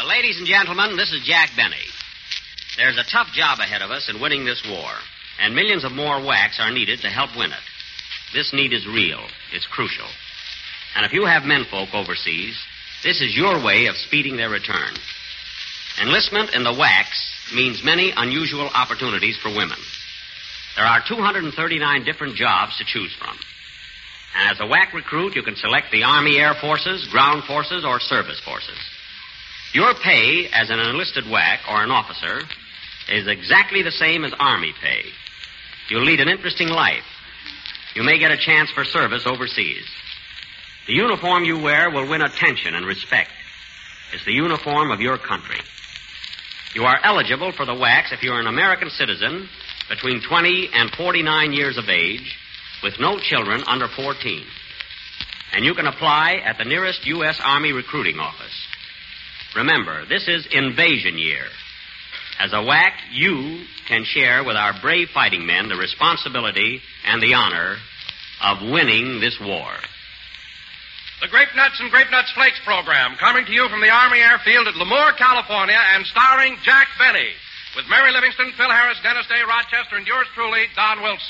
Ladies and gentlemen, this is Jack Benny. There's a tough job ahead of us in winning this war, and millions of more whacks are needed to help win it. This need is real. It's crucial. And if you have menfolk overseas, this is your way of speeding their return. Enlistment in the whacks means many unusual opportunities for women. There are 239 different jobs to choose from. And as a whack recruit, you can select the Army Air Forces, Ground Forces, or Service Forces. Your pay as an enlisted whack or an officer is exactly the same as Army pay. You'll lead an interesting life. You may get a chance for service overseas. The uniform you wear will win attention and respect. It's the uniform of your country. You are eligible for the whacks if you're an American citizen between 20 and 49 years of age with no children under 14. And you can apply at the nearest U.S. Army recruiting office. Remember, this is invasion year. As a whack, you can share with our brave fighting men the responsibility and the honor of winning this war. The Grape Nuts and Grape Nuts Flakes program, coming to you from the Army Airfield at Lemoore, California, and starring Jack Benny, with Mary Livingston, Phil Harris, Dennis Day, Rochester, and yours truly, Don Wilson.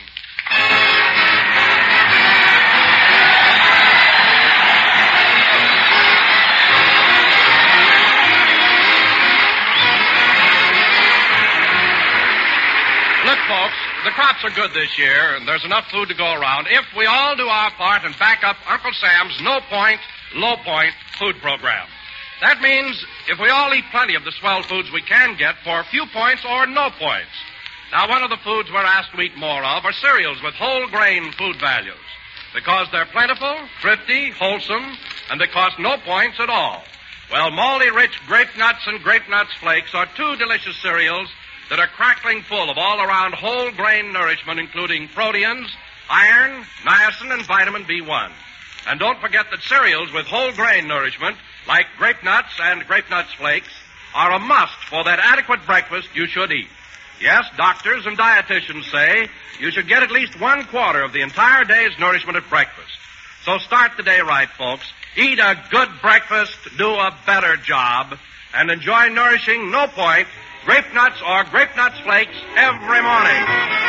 Look, folks, the crops are good this year, and there's enough food to go around if we all do our part and back up Uncle Sam's no-point, low-point food program. That means if we all eat plenty of the swell foods we can get for few points or no points. Now, one of the foods we're asked to eat more of are cereals with whole grain food values, because they're plentiful, thrifty, wholesome, and they cost no points at all. Well, malty-rich Grape Nuts and Grape Nuts Flakes are two delicious cereals that are crackling full of all-around whole grain nourishment, including proteins, iron, niacin, and vitamin B1. And don't forget that cereals with whole grain nourishment, like Grape Nuts and Grape Nuts Flakes, are a must for that adequate breakfast you should eat. Yes, doctors and dietitians say you should get at least 1/4 of the entire day's nourishment at breakfast. So start the day right, folks. Eat a good breakfast, do a better job, and enjoy nourishing no-point Grape Nuts or Grape Nuts Flakes every morning.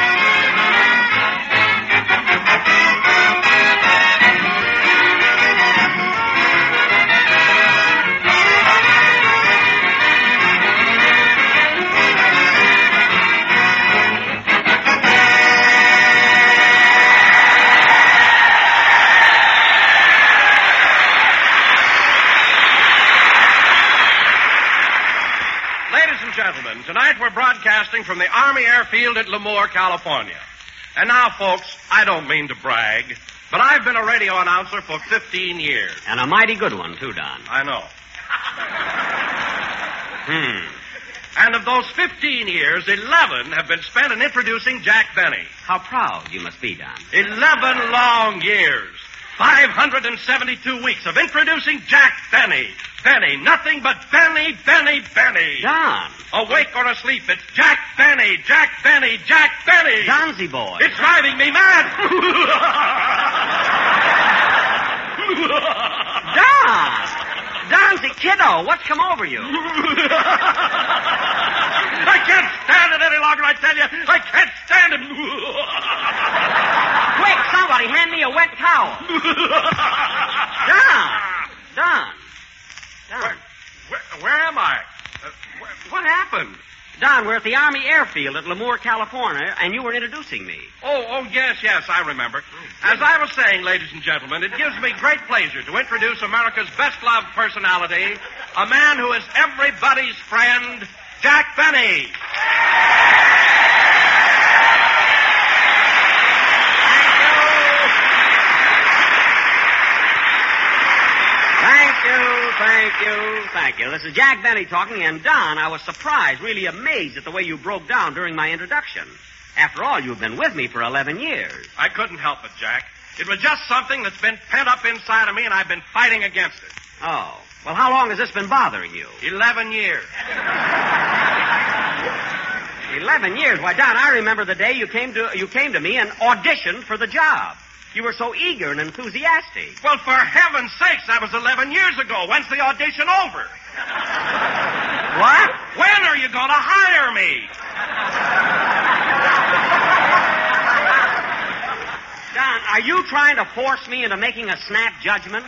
Gentlemen, tonight we're broadcasting from the Army Airfield at Lemoore, California. And now, folks, I don't mean to brag, but I've been a radio announcer for 15 years. And a mighty good one, too, Don. I know. And of those 15 years, 11 have been spent in introducing Jack Benny. How proud you must be, Don. 11 long years. 572 weeks of introducing Jack Benny. Benny, nothing but Benny, Benny, Benny. Don. Awake or asleep, it's Jack Benny, Jack Benny, Jack Benny. Donsy boy. It's driving me mad. Don. Donsy kiddo, what's come over you? I can't stand it any longer, I tell you. I can't stand it. Quick, somebody, hand me a wet towel. Don. Where am I? What happened? Don, we're at the Army Airfield at Lemoore, California, and you were introducing me. Oh, yes, I remember. As I was saying, ladies and gentlemen, it gives me great pleasure to introduce America's best-loved personality, a man who is everybody's friend, Jack Benny. Thank you. This is Jack Benny talking, and Don, I was surprised, really amazed at the way you broke down during my introduction. After all, you've been with me for 11 years. I couldn't help it, Jack. It was just something that's been pent up inside of me, and I've been fighting against it. Oh. Well, how long has this been bothering you? 11 years. 11 years? Why, Don, I remember the day you came to me and auditioned for the job. You were so eager and enthusiastic. Well, for heaven's sakes, that was 11 years ago. When's the audition over? me. Don, are you trying to force me into making a snap judgment?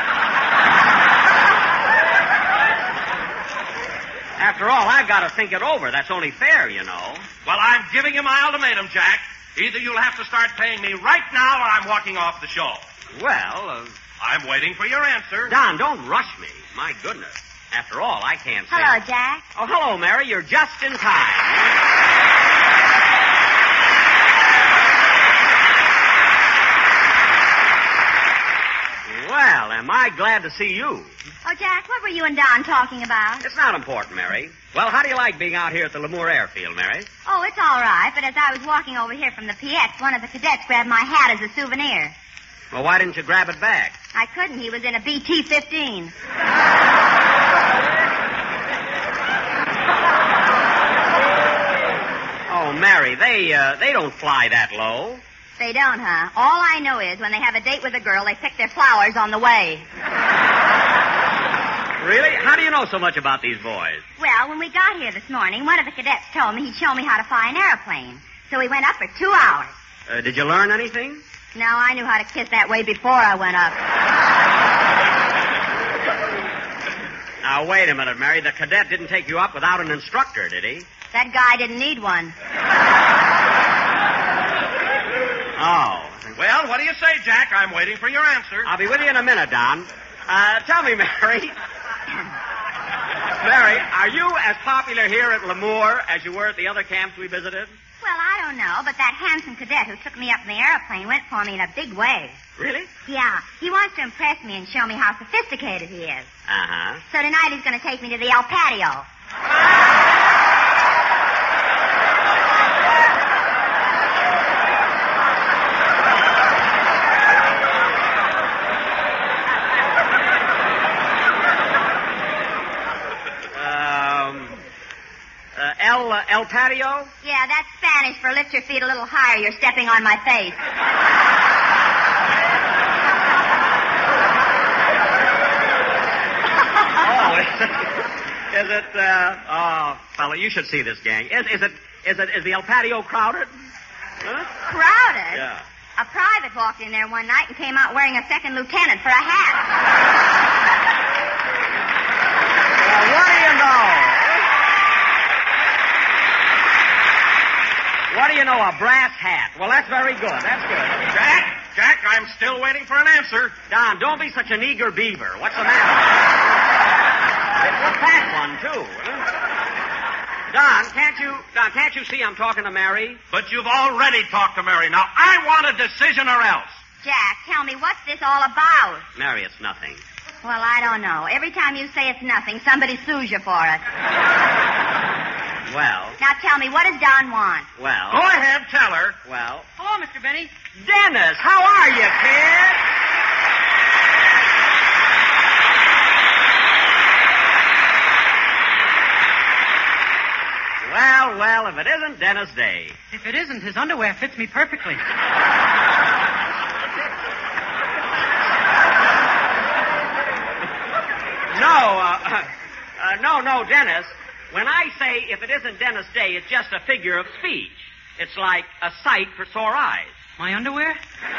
After all, I've got to think it over. That's only fair, you know. Well, I'm giving you my ultimatum, Jack. Either you'll have to start paying me right now or I'm walking off the show. Well, I'm waiting for your answer. Don, don't rush me. My goodness. After all, I can't say... Hello, Jack. Oh, hello, Mary. You're just in time. Well, am I glad to see you. Oh, Jack, what were you and Don talking about? It's not important, Mary. Well, how do you like being out here at the Lemoore Airfield, Mary? Oh, it's all right, but as I was walking over here from the PX, one of the cadets grabbed my hat as a souvenir. Well, why didn't you grab it back? I couldn't. He was in a BT-15. Oh, Mary, they don't fly that low. They don't, huh? All I know is when they have a date with a girl, they pick their flowers on the way. Really? How do you know so much about these boys? Well, when we got here this morning, one of the cadets told me he'd show me how to fly an airplane. So we went up for 2 hours. Did you learn anything? No, I knew how to kiss that way before I went up. Now, wait a minute, Mary. The cadet didn't take you up without an instructor, did he? That guy didn't need one. Oh. Well, what do you say, Jack? I'm waiting for your answer. I'll be with you in a minute, Don. Tell me, Mary. Mary, are you as popular here at Lemoore as you were at the other camps we visited? Well, I don't know, but that handsome cadet who took me up in the airplane went for me in a big way. Really? Yeah. He wants to impress me and show me how sophisticated he is. Uh-huh. So tonight he's going to take me to the El Patio. El Patio? Yeah, that's Spanish for lift your feet a little higher. You're stepping on my face. Is it, fella, you should see this gang. Is the El Patio crowded? Huh? Crowded? Yeah. A private walked in there one night and came out wearing a second lieutenant for a hat. Well, what do you know? What do you know, a brass hat? Well, that's very good. That's good. Jack, I'm still waiting for an answer. Don, don't be such an eager beaver. What's the matter? It's a fat one, too. Don, can't you see I'm talking to Mary? But you've already talked to Mary. Now, I want a decision or else. Jack, tell me, what's this all about? Mary, it's nothing. Well, I don't know. Every time you say it's nothing, somebody sues you for it. Well. Now tell me, what does Don want? Well. Go ahead, tell her. Well. Hello, Mr. Benny. Dennis, how are you, kid? Well, if it isn't Dennis Day. If it isn't, his underwear fits me perfectly. No, Dennis. When I say if it isn't Dennis Day, it's just a figure of speech. It's like a sight for sore eyes. My underwear?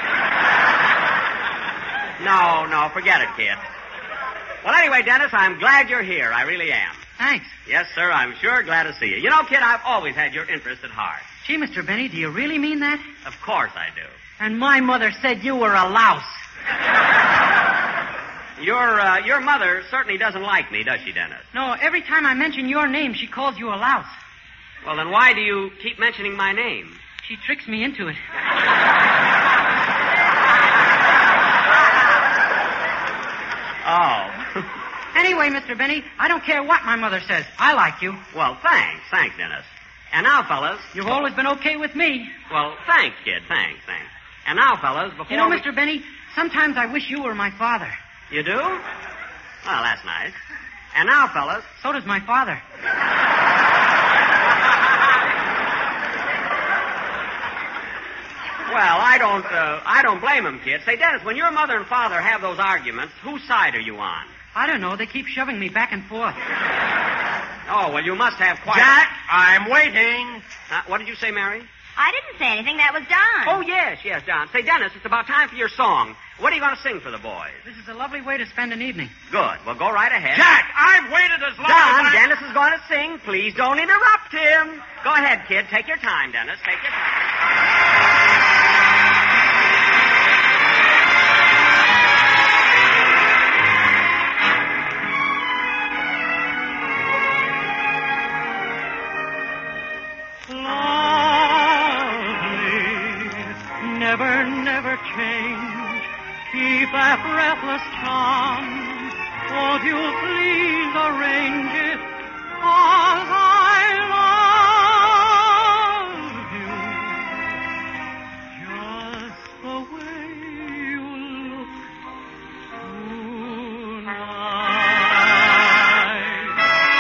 No, forget it, kid. Well, anyway, Dennis, I'm glad you're here. I really am. Thanks. Yes, sir, I'm sure glad to see you. You know, kid, I've always had your interest at heart. Gee, Mr. Benny, do you really mean that? Of course I do. And my mother said you were a louse. Your mother certainly doesn't like me, does she, Dennis? No, every time I mention your name, she calls you a louse. Well, then why do you keep mentioning my name? She tricks me into it. Oh. Anyway, Mr. Benny, I don't care what my mother says. I like you. Well, thanks, Dennis. And now, fellas... You've always been okay with me. Well, thanks, kid, thanks. And now, fellas, before You know, Mr. Benny, sometimes I wish you were my father. You do? Well, that's nice. And now, fellas... So does my father. Well, I don't blame him, kid. Say, Dennis, when your mother and father have those arguments, whose side are you on? I don't know. They keep shoving me back and forth. Oh, well, you must have quite... Jack, I'm waiting. What did you say, Mary? I didn't say anything. That was Don. Oh, yes, Don. Say, Dennis, it's about time for your song. What are you going to sing for the boys? This is a lovely way to spend an evening. Good. Well, go right ahead. Jack, I've waited as long Don, as Dennis is going to sing. Please don't interrupt him. Go ahead, kid. Take your time, Dennis. Take your time. Never change. Keep that breathless charm. Won't you please arrange it? 'Cause I love you. Just the way you look tonight.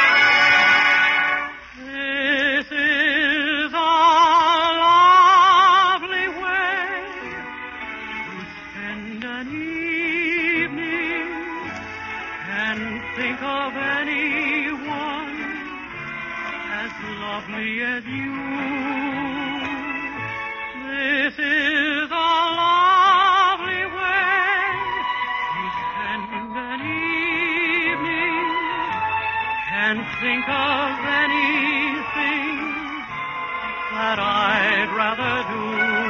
This is a lovely way spend an evening and think of anyone as lovely as you. This is a lovely way to spend an evening and think of anything that I'd rather do.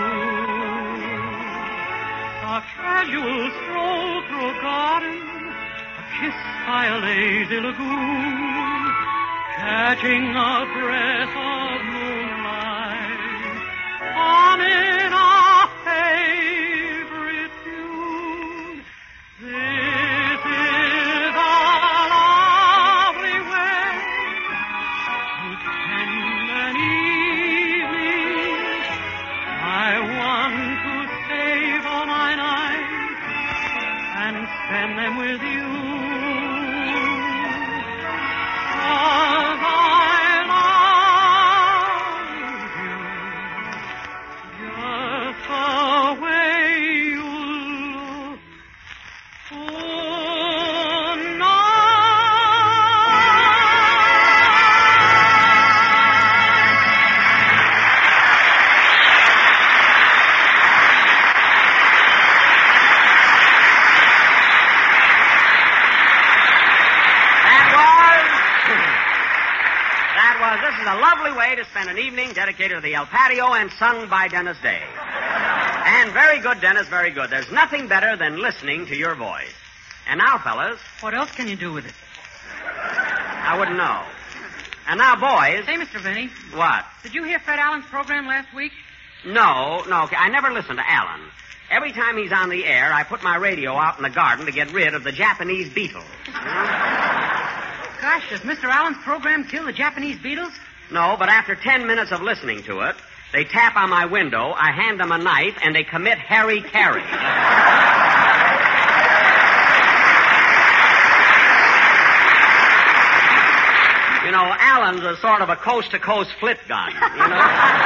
A casual stroll through a garden, a kiss by a lazy lagoon, catching a breath of moonlight, humming a favorite tune. This is a lovely way to spend an evening. I want to save all my nights and spend them with you. 'Cause I love you just the way you look This is a lovely way to spend an evening dedicated to the El Patio and sung by Dennis Day. And very good, Dennis, very good. There's nothing better than listening to your voice. And now, fellas... What else can you do with it? I wouldn't know. And now, boys... Say, Mr. Vinny. What? Did you hear Fred Allen's program last week? No. I never listen to Allen. Every time he's on the air, I put my radio out in the garden to get rid of the Japanese beetles. Gosh, does Mr. Allen's program kill the Japanese beetles? No, but after 10 minutes of listening to it, they tap on my window, I hand them a knife, and they commit hara-kiri. You know, Allen's a sort of a coast-to-coast flit gun, you know?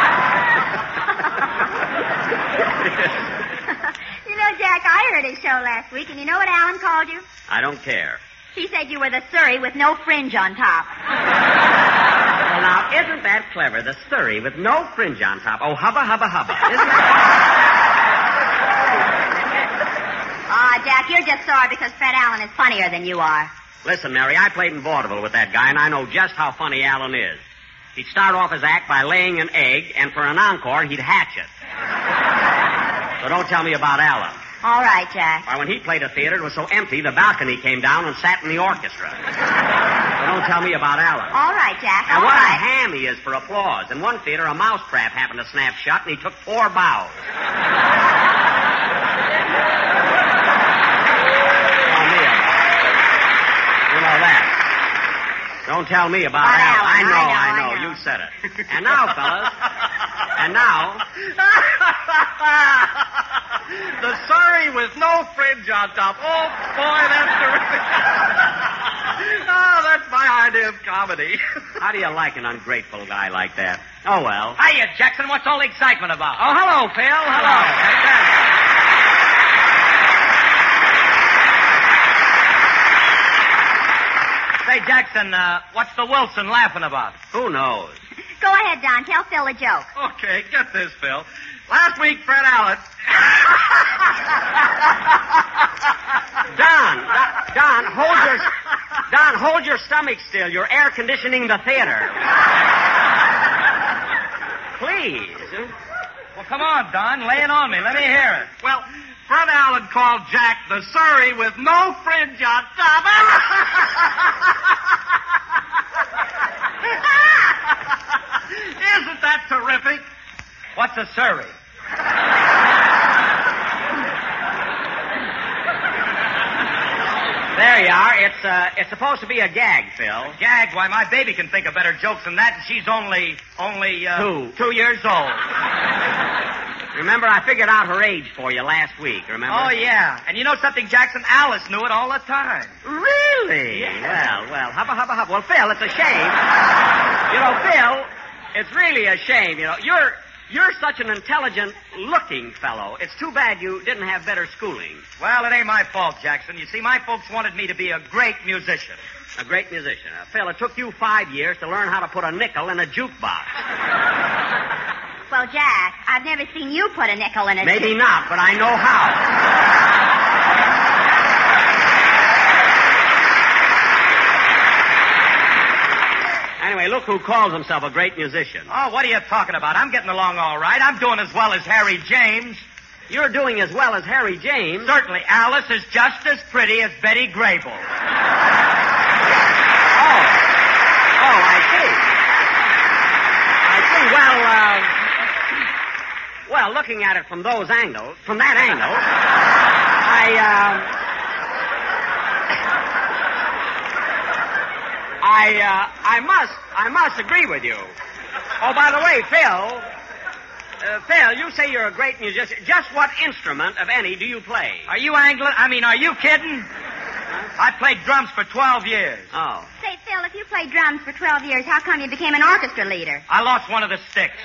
You know, Jack, I heard his show last week, and you know what Alan called you? I don't care. He said you were the Surrey with no fringe on top. Well, now, isn't that clever? The Surrey with no fringe on top. Oh, hubba, hubba, hubba. Isn't that... Jack, you're just sore because Fred Allen is funnier than you are. Listen, Mary, I played in vaudeville with that guy, and I know just how funny Allen is. He'd start off his act by laying an egg, and for an encore, he'd hatch it. So don't tell me about Allen. All right, Jack. Why, when he played a theater, it was so empty, the balcony came down and sat in the orchestra. So don't tell me about Allen. All right, Jack. And all what right. a ham he is for applause. In one theater, a mousetrap happened to snap shut, and he took 4 bows. You know that. Don't tell me about Allen. I know. I know. You said it. And now, fellas, The Surrey with no fringe on top. Oh, boy, that's terrific. Oh, that's my idea of comedy. how do you like an ungrateful guy like that? Oh, well. Hiya, Jackson. What's all the excitement about? Oh, hello, Phil. Hello. Say, Jackson, what's the Wilson laughing about? Who knows? Go ahead, Don. Tell Phil a joke. Okay, get this, Phil. Last week, Fred Allen... Don, hold your stomach still. You're air conditioning the theater. Please. Well, come on, Don. Lay it on me. Let me hear it. Well, Fred Allen called Jack the Surrey with no fringe on top. Isn't that terrific? What's a Surrey? There you are. It's supposed to be a gag, Phil. Gag? Why, my baby can think of better jokes than that, and she's only 2 years old. Remember, I figured out her age for you last week, remember? Oh, yeah. And you know something, Jackson? Alice knew it all the time. Really? Yeah. Well, hubba. Well, Phil, it's a shame. You know, Phil, it's really a shame. You know, you're such an intelligent-looking fellow. It's too bad you didn't have better schooling. Well, it ain't my fault, Jackson. You see, my folks wanted me to be a great musician. A great musician. Phil, it took you 5 years to learn how to put a nickel in a jukebox. Well, Jack, I've never seen you put a nickel in a... Maybe not, but I know how. Anyway, look who calls himself a great musician. Oh, what are you talking about? I'm getting along all right. I'm doing as well as Harry James. You're doing as well as Harry James. Certainly. Alice is just as pretty as Betty Grable. Oh, I see. Well, looking at it from that angle, I must agree with you. Oh, by the way, Phil, you say you're a great musician. Just what instrument, if any, do you play? Are you kidding? I played drums for 12 years. Oh. Say, Phil, if you played drums for 12 years, how come you became an orchestra leader? I lost one of the sticks.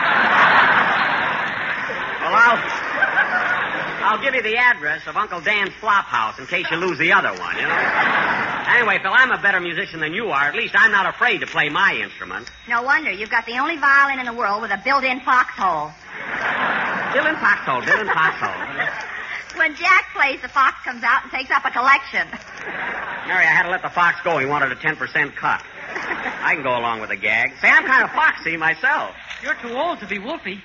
Well, I'll give you the address of Uncle Dan's flop house in case you lose the other one, you know? Anyway, Phil, I'm a better musician than you are. At least I'm not afraid to play my instrument. No wonder. You've got the only violin in the world with a built-in foxhole. Built-in foxhole. When Jack plays, the fox comes out and takes up a collection. Mary, I had to let the fox go. He wanted a 10% cut. I can go along with the gag. Say, I'm kind of foxy myself. You're too old to be Wolfie.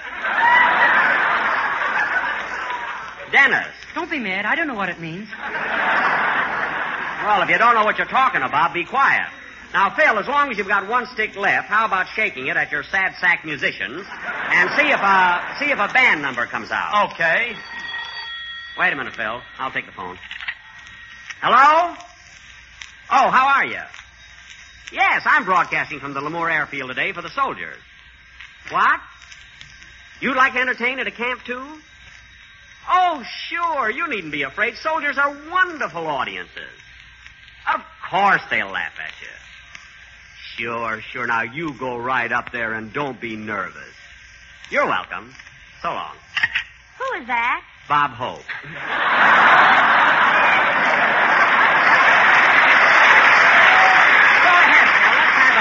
Dennis. Don't be mad. I don't know what it means. Well, if you don't know what you're talking about, be quiet. Now, Phil, as long as you've got one stick left, how about shaking it at your sad sack musicians and see if a band number comes out? Okay. Wait a minute, Phil. I'll take the phone. Hello? Oh, how are you? Yes, I'm broadcasting from the Lemoore Airfield today for the soldiers. What? You'd like to entertain at a camp, too? Oh, sure. You needn't be afraid. Soldiers are wonderful audiences. Of course they'll laugh at you. Sure. Now, you go right up there and don't be nervous. You're welcome. So long. Who is that? Bob Hope. Go ahead, Phil. Let's have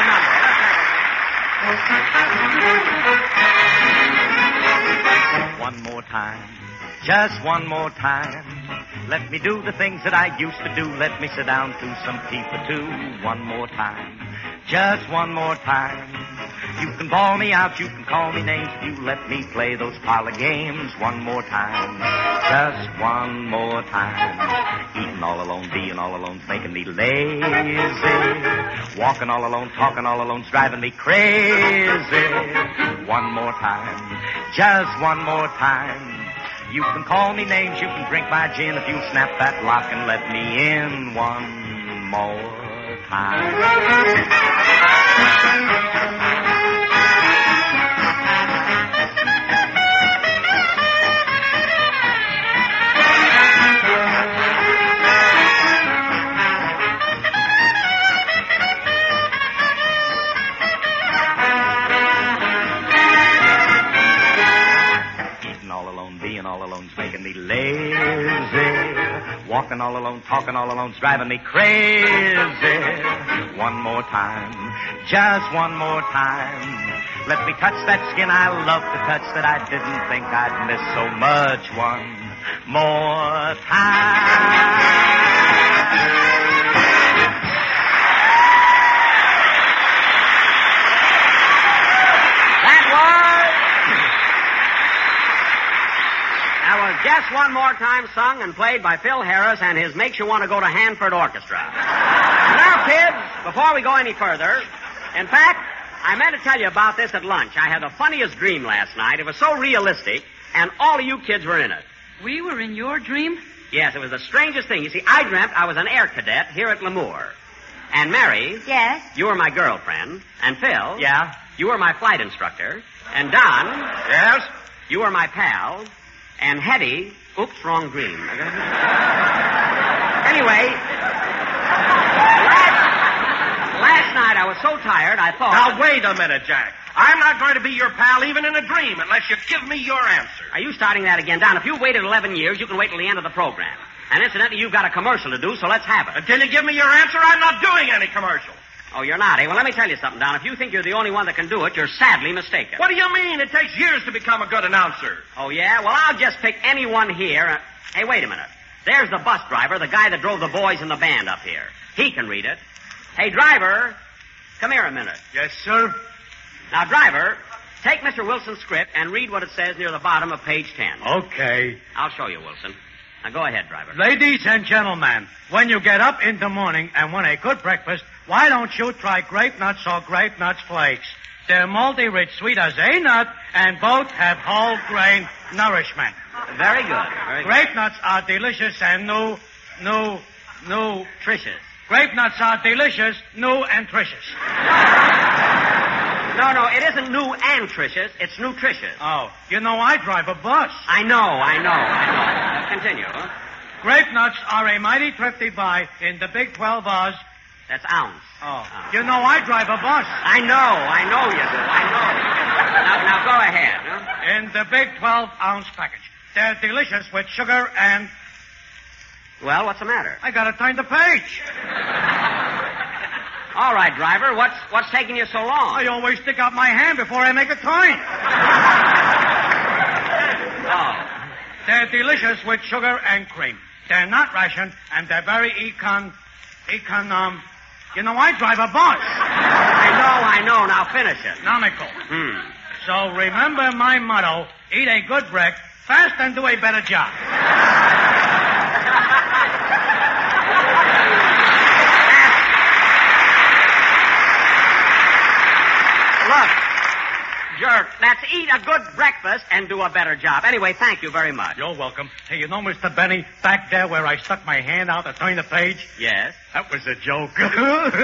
a number. One more time. Just one more time. Let me do the things that I used to do. Let me sit down to some people, too. One more time. Just one more time. You can bawl me out, you can call me names. If you let me play those parlor games. One more time. Just one more time. Eating all alone, being all alone's making me lazy. Walking all alone, talking all alone's driving me crazy. One more time. Just one more time. You can call me names, you can drink my gin if you snap that lock and let me in one more time. Walking all alone, talking all alone's driving me crazy. One more time, just one more time. Let me touch that skin I love to touch that I didn't think I'd miss so much. One more time. That was Just One More Time, sung and played by Phil Harris and his Makes You Want to Go to Hanford Orchestra. Now, kids, before we go any further, in fact, I meant to tell you about this at lunch. I had the funniest dream last night. It was so realistic, and all of you kids were in it. We were in your dream? Yes, it was the strangest thing. You see, I dreamt I was an air cadet here at Lemoore. And Mary... Yes? You were my girlfriend. And Phil... Yeah? You were my flight instructor. And Don... Yes? You were my pal. And Hetty... Oops, wrong dream. Anyway... Last night I was so tired I thought... Now, wait a minute, Jack. I'm not going to be your pal even in a dream unless you give me your answer. Are you starting that again, Don? If you waited 11 years, you can wait till the end of the program. And incidentally, you've got a commercial to do, so let's have it. Until you give me your answer, I'm not doing any commercial. Oh, you're not, eh? Well, let me tell you something, Don. If you think you're the only one that can do it, you're sadly mistaken. What do you mean? It takes years to become a good announcer. Oh, yeah? Well, I'll just pick anyone here. Hey, wait a minute. There's the bus driver, the guy that drove the boys in the band up here. He can read it. Hey, driver, come here a minute. Yes, sir. Now, driver, take Mr. Wilson's script and read what it says near the bottom of page 10. Okay. I'll show you, Wilson. Now, go ahead, driver. Ladies and gentlemen, when you get up in the morning and want a good breakfast, why don't you try Grape Nuts or Grape Nuts Flakes? They're multi-rich, sweet as a nut, and both have whole grain nourishment. Very good. Very good. Grape Nuts are delicious and Nutritious. Grape Nuts are delicious, new and tricious. No, it isn't new and tricious. It's nutritious. Oh, you know I drive a bus. I know. Continue. Huh? Grape Nuts are a mighty thrifty buy in the Big 12 Oz. That's ounce. Oh. You know I drive a bus. I know you do. I know. Now go ahead. Huh? In the Big 12-ounce package. They're delicious with sugar and... Well, what's the matter? I gotta turn the page. All right, driver. What's taking you so long? I always stick out my hand before I make a turn. Oh. They're delicious with sugar and cream. They're not rationed, and they're very you know, I drive a bus. I know. Now finish it. Economical. So remember my motto, eat a good break, fast and do a better job. Look, jerk, that's eat a good breakfast and do a better job. Anyway, thank you very much. You're welcome. Hey, you know, Mr. Benny, back there where I stuck my hand out to turn the page? Yes? That was a joke. Well,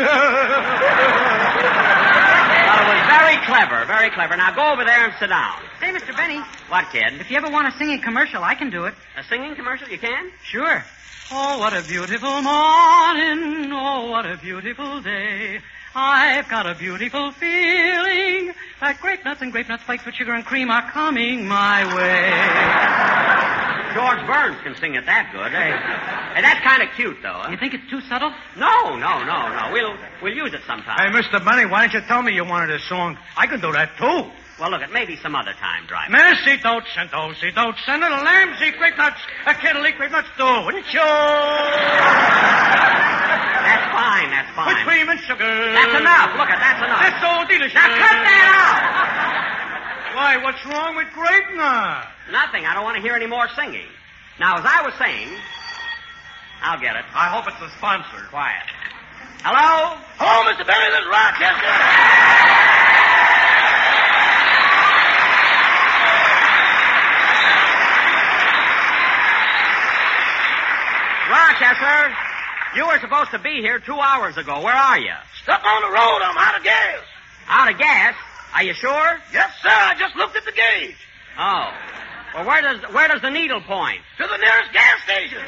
it was very clever, very clever. Now go over there and sit down. Say, Mr. Benny, What, kid? if you ever want a singing commercial, I can do it. A singing commercial? You can? Sure. Oh, what a beautiful morning. Oh, what a beautiful day. I've got a beautiful feeling that Grape Nuts and Grape Nuts Flakes with sugar and cream are coming my way. George Burns can sing it that good. Hey, that's kind of cute, though. Huh? You think it's too subtle? No. We'll use it sometime. Hey, Mr. Benny, why don't you tell me you wanted a song? I can do that, too. Well, look, it may be some other time, driver. Merci, don't send a lambsy, Grape Nuts, a kiddly Grape Nuts, wouldn't you? That's fine. With cream and sugar. That's enough. Look, that's enough. That's so delicious. Now cut that out. Why, what's wrong with Grape Nuts? Nothing. I don't want to hear any more singing. Now, as I was saying, I'll get it. I hope it's a sponsor. Quiet. Hello? Hello, Mr. Benny. This is Rochester. Rochester, you were supposed to be here 2 hours ago. Where are you? Stuck on the road. I'm out of gas. Out of gas? Are you sure? Yes, sir. I just looked at the gauge. Oh. Well, where does the needle point? To the nearest gas station.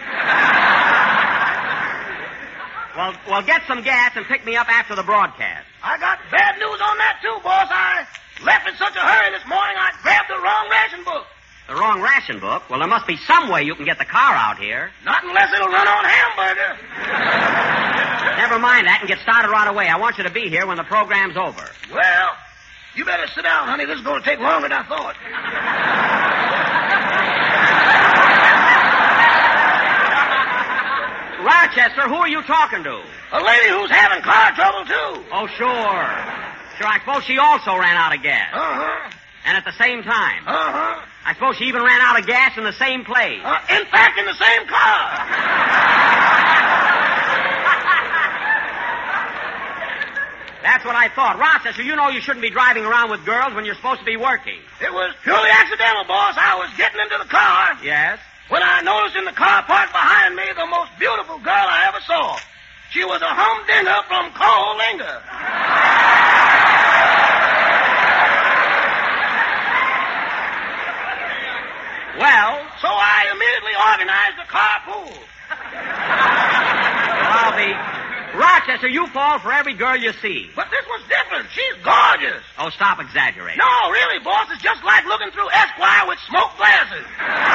Well, get some gas and pick me up after the broadcast. I got bad news on that, too, boss. I left in such a hurry this morning, I grabbed the wrong ration book. The wrong ration book? Well, there must be some way you can get the car out here. Not unless it'll run on hamburger. Never mind that and get started right away. I want you to be here when the program's over. Well, you better sit down, honey. This is going to take longer than I thought. Rochester, who are you talking to? A lady who's having car trouble, too. Oh, sure. Sure, I suppose she also ran out of gas. Uh-huh. And at the same time. Uh-huh. I suppose she even ran out of gas in the same place. In fact, in the same car. That's what I thought. Rochester, you know you shouldn't be driving around with girls when you're supposed to be working. It was purely accidental, boss. I was getting into the car Yes? when I noticed in the car parked behind me the most beautiful girl I ever saw. She was a humdinger from Coalinga. Well, So I immediately organized a carpool. I'll be... Rochester, you fall for every girl you see. But this was different. She's gorgeous. Oh, stop exaggerating. No, really, boss. It's just like looking through Esquire with smoke glasses.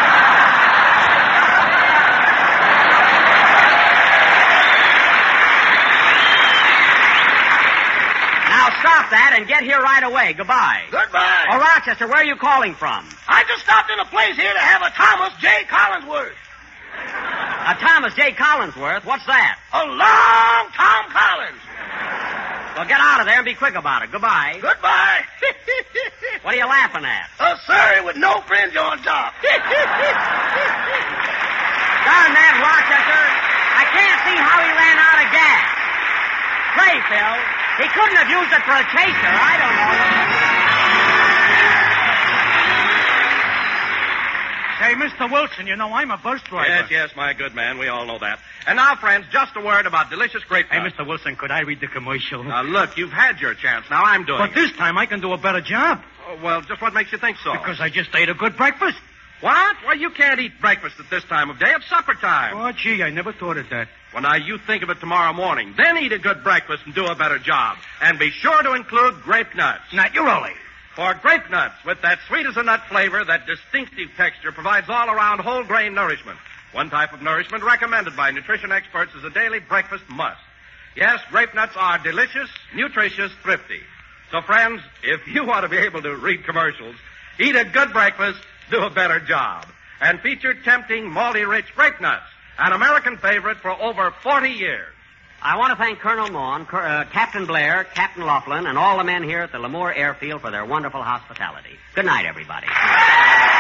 Now stop that and get here right away. Goodbye. Goodbye. Oh, Rochester, where are you calling from? I just stopped in a place here to have a Thomas J. Collinsworth. A Thomas J. Collinsworth? What's that? A long Tom Collins. Well, get out of there and be quick about it. Goodbye. Goodbye. What are you laughing at? A Surrey with no fringe on top. Darn that, Rochester. I can't see how he ran out of gas. Say, Phil, he couldn't have used it for a chaser. I don't know. Say, Mr. Wilson, you know I'm a bus driver. Yes, my good man. We all know that. And now, friends, just a word about delicious grape Hey, nuts. Mr. Wilson, could I read the commercial? Now, look, you've had your chance. Now I'm doing But it. this time I can do a better job. Oh, well, just what makes you think so? Because I just ate a good breakfast. What? Well, you can't eat breakfast at this time of day. It's supper time. Oh, gee, I never thought of that. Well, now, you think of it tomorrow morning. Then eat a good breakfast and do a better job. And be sure to include grape nuts. Naturally. For grape nuts, with that sweet-as-a-nut flavor, that distinctive texture, provides all-around whole-grain nourishment. One type of nourishment recommended by nutrition experts as a daily breakfast must. Yes, grape nuts are delicious, nutritious, thrifty. So, friends, if you want to be able to read commercials, eat a good breakfast, do a better job. And feature tempting, malty-rich grape nuts, an American favorite for over 40 years. I want to thank Colonel Maughan, Captain Blair, Captain Laughlin, and all the men here at the Lemoore Airfield for their wonderful hospitality. Good night, everybody.